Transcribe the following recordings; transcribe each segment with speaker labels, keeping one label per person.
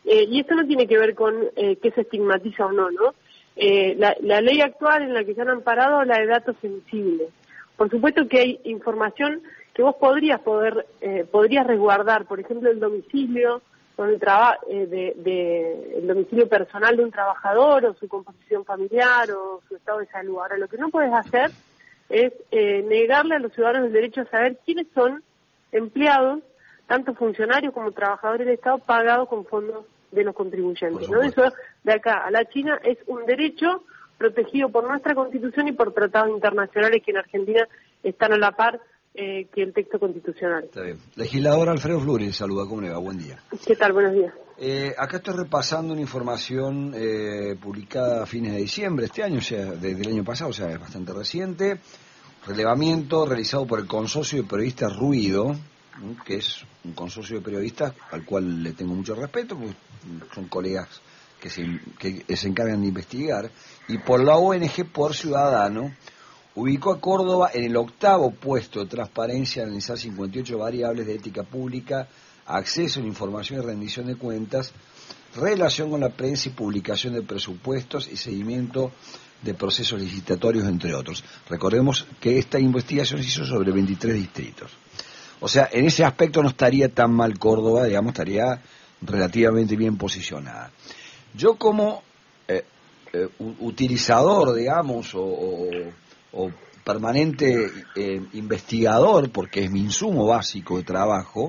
Speaker 1: Y esto no tiene que ver con qué se estigmatiza o no, ¿no? La ley actual en la que se han amparado la de datos sensibles. Por supuesto que hay información que vos podrías resguardar, por ejemplo, el domicilio, el domicilio personal de un trabajador, o su composición familiar, o su estado de salud. Ahora, lo que no puedes hacer es negarle a los ciudadanos el derecho a saber quiénes son empleados, tanto funcionarios como trabajadores del Estado, pagados con fondos de los contribuyentes, ¿no? Eso de acá a la China es un derecho protegido por nuestra Constitución y por tratados internacionales que en Argentina están a la par que el texto constitucional.
Speaker 2: Está bien. Legislador Alfredo Flores, saluda, ¿cómo le va? Buen día.
Speaker 1: ¿Qué tal? Buenos días.
Speaker 2: Acá estoy repasando una información publicada a fines de diciembre este año, o sea, del año pasado, o sea, es bastante reciente. Relevamiento realizado por el Consorcio de Periodistas Ruido, que es un consorcio de periodistas al cual le tengo mucho respeto, porque son colegas que se encargan de investigar, y por la ONG Por Ciudadano, ubicó a Córdoba en el 8º puesto de transparencia, analizar 58 variables de ética pública, acceso a la información y rendición de cuentas, relación con la prensa y publicación de presupuestos y seguimiento de procesos licitatorios, entre otros. Recordemos que esta investigación se hizo sobre 23 distritos. O sea, en ese aspecto no estaría tan mal Córdoba, digamos, estaría relativamente bien posicionada. Yo como utilizador, digamos, o permanente investigador, porque es mi insumo básico de trabajo,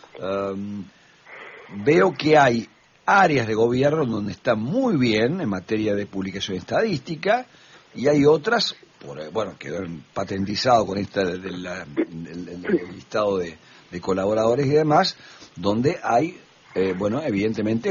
Speaker 2: veo que hay áreas de gobierno donde está muy bien en materia de publicación estadística, y hay otras, bueno, que han patentizado con del listado de colaboradores y demás, donde hay, bueno, evidentemente